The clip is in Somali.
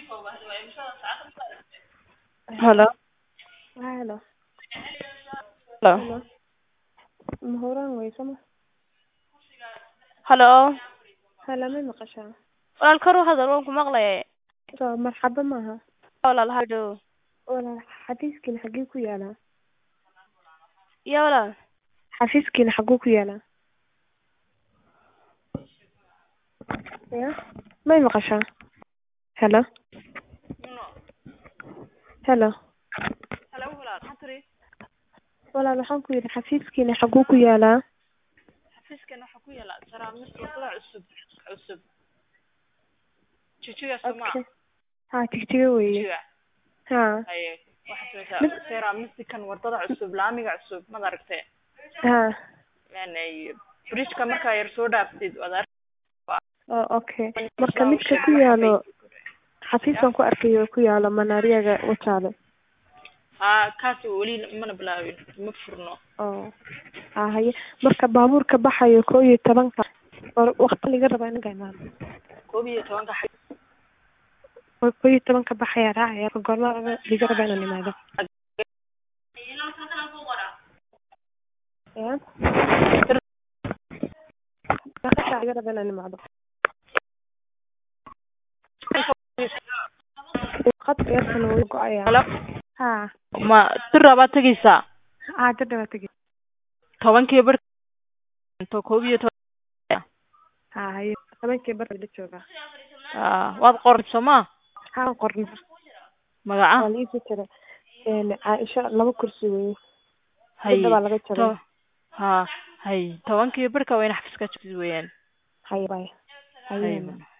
Hello. Hello. Hello. Hello. Mahoraan way sama. Hello. Hala ma maqashaa? Walaal kor u hadal waan ku maqlayaa. Soo marxaba maaha. Walaal hadho. Walaal xafiiskiina xagee ku yaalaa? Ya walaal. Xafiiskiina xagee ku yaalaa? Ya? Ma maqashaa? Hello. Hello. Hello walaal xatri. Walaal waxaan ku yiri xafiiskiina xagee ku yaalaa? Xafiiskana waxa ku yaala saraamis wada cusub. Jijiga Soomaa. Okay. Ha tigtiga weeye. Ha. Haye waxa soo saraamis kan wadada cusub laamiga cusub ma aragtay. Ha. Yani bridge-ka marka yar soo dhaaftid wada. Oh, okay. Marka midka ku yaalo xafiiskan ku arkayo ku yaalo Manaariyaga Wajaale. Kaasi wali mana bilaawin ma furno. Oh. Haye marka baabuurka baxayo 11ka waqti laga rabaa in gaynaan. 11ka 11ka baxaya raacaya goorma laga rabaa inaan imaado. Ya. Marka laga rabaa inaan imaado. Qad yartan wuu go'aya. Ha. Ma tiraba tageysa. Tiraba tageysa. 10kii bar to 11 haye 10kii bar la jooga. waad qorsoma Haan qorno. magaca wali fikra Aisha laba kursi weey. hay Hadda laga jaro. hay 10kii barka wayna xafiiska weeyaan. Hay bay. hay